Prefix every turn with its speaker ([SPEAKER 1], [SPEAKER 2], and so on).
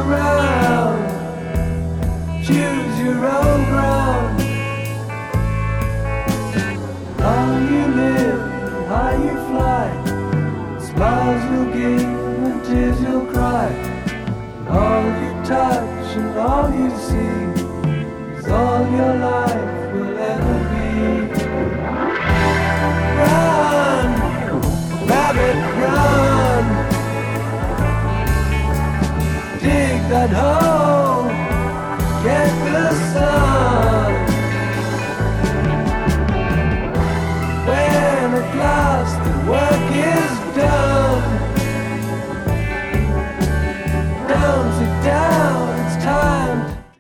[SPEAKER 1] around. Choose your own ground. How you live, how you fly. Smiles you'll give and tears you'll cry. All you touch and all you see is all your life will ever be. Run, rabbit, run. Dig that hole, get the sun.